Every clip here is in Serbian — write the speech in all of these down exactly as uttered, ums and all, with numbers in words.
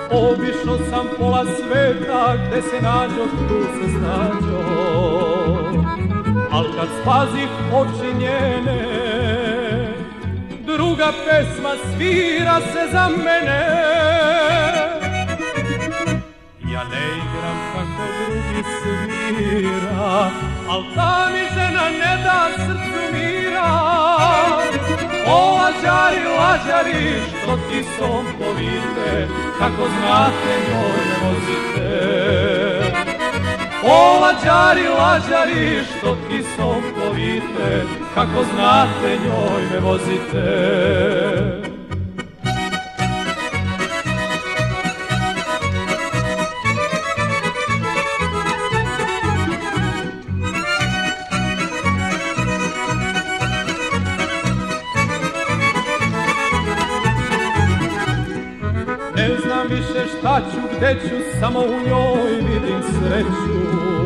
Obišao sam pola sveta, gde se nađo, tu se snađo. Al kad spazih oči njene, druga pesma svira se za mene. Ja ne igram kako drugi svira, al ta mi žena ne da srcu mira. O lađari, lađari, što ti som povite, kako znate njoj ne vozite. O lađari, lađari, što ti som povite, kako znate njoj me vozite. Ne znam više šta ću, gde ću, samo u njoj vidim sreću.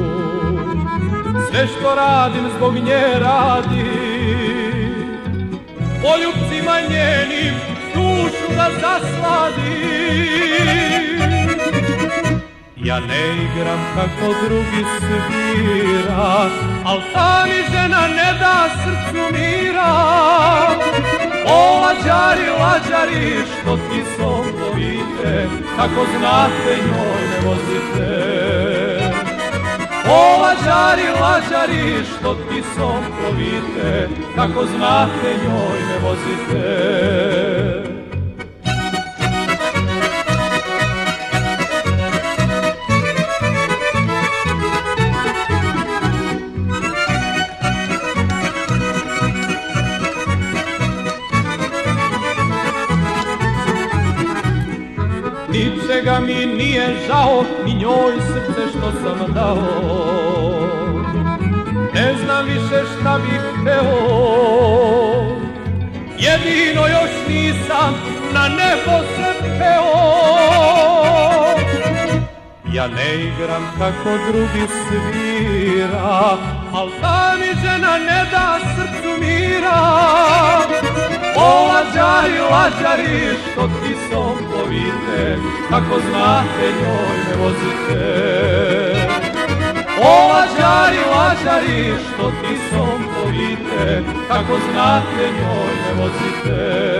Sve što radim zbog nje radim, poljubcima njenim dušu da zasladim. Ja ne igram kako drugi svira, al ta mi žena ne da srcu mira. O lađari, lađari, što ti som povite, kako znate njoj ne vozite. O lađari, lađari, što ti som povite, kako znate njoj ne vozite. Ničega mi nije žao, ni njoj srce što sam dao. Ne znam više šta bih hteo, jedino još nisam na nebo se peo. Ja ne igram kako drugi svira, al ta mi žena ne da srcu mira. O lađari, lađari, što ti som povite, kako znate njoj me vozite. O lađari, lađari, što ti som povite, kako znate njoj me vozite.